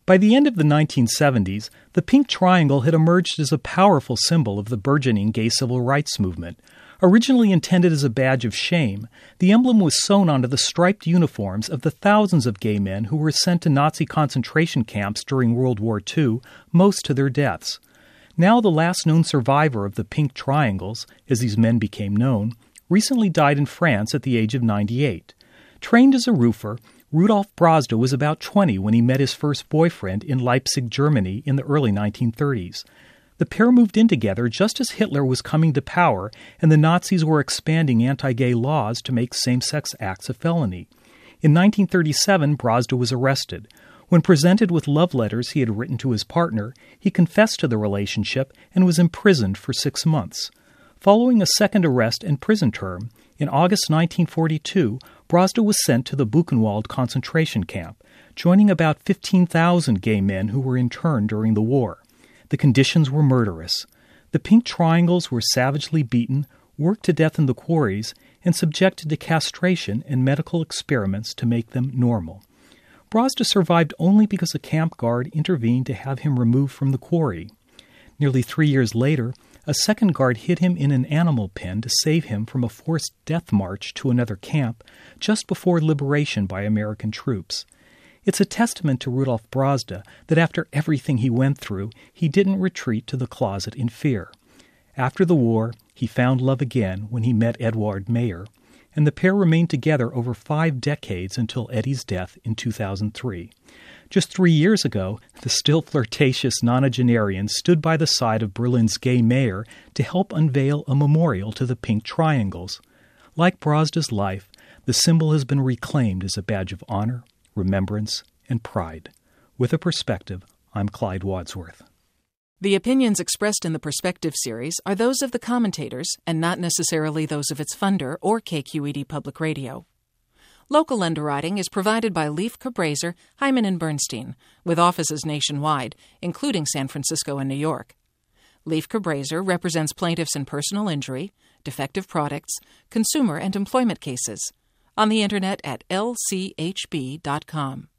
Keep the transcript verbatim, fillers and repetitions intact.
By the end of the nineteen seventies, the pink triangle had emerged as a powerful symbol of the burgeoning gay civil rights movement. Originally intended as a badge of shame, the emblem was sewn onto the striped uniforms of the thousands of gay men who were sent to Nazi concentration camps during World War Two, most to their deaths. Now the last known survivor of the pink triangles, as these men became known, recently died in France at the age of ninety-eight. Trained as a roofer, Rudolf Brosda was about twenty when he met his first boyfriend in Leipzig, Germany in the early nineteen thirties. The pair moved in together just as Hitler was coming to power and the Nazis were expanding anti-gay laws to make same-sex acts a felony. In nineteen thirty-seven, Brosda was arrested. When presented with love letters he had written to his partner, he confessed to the relationship and was imprisoned for six months. Following a second arrest and prison term, in August nineteen forty-two, Brosda was sent to the Buchenwald concentration camp, joining about fifteen thousand gay men who were interned during the war. The conditions were murderous. The pink triangles were savagely beaten, worked to death in the quarries, and subjected to castration and medical experiments to make them normal. Brosda survived only because a camp guard intervened to have him removed from the quarry. Nearly three years later, a second guard hid him in an animal pen to save him from a forced death march to another camp just before liberation by American troops. It's a testament to Rudolf Brosda that after everything he went through, he didn't retreat to the closet in fear. After the war, he found love again when he met Eduard Mayer, and the pair remained together over five decades until Eddie's death in two thousand three. Just three years ago, the still flirtatious nonagenarian stood by the side of Berlin's gay mayor to help unveil a memorial to the pink triangles. Like Brosda's life, the symbol has been reclaimed as a badge of honor, remembrance, and pride. With a Perspective, I'm Clyde Wadsworth. The opinions expressed in the Perspective series are those of the commentators and not necessarily those of its funder or K Q E D Public Radio. Local underwriting is provided by Leif Cabraser, Hyman and Bernstein, with offices nationwide, including San Francisco and New York. Leif Cabraser represents plaintiffs in personal injury, defective products, consumer and employment cases. On the Internet at L C H B dot com.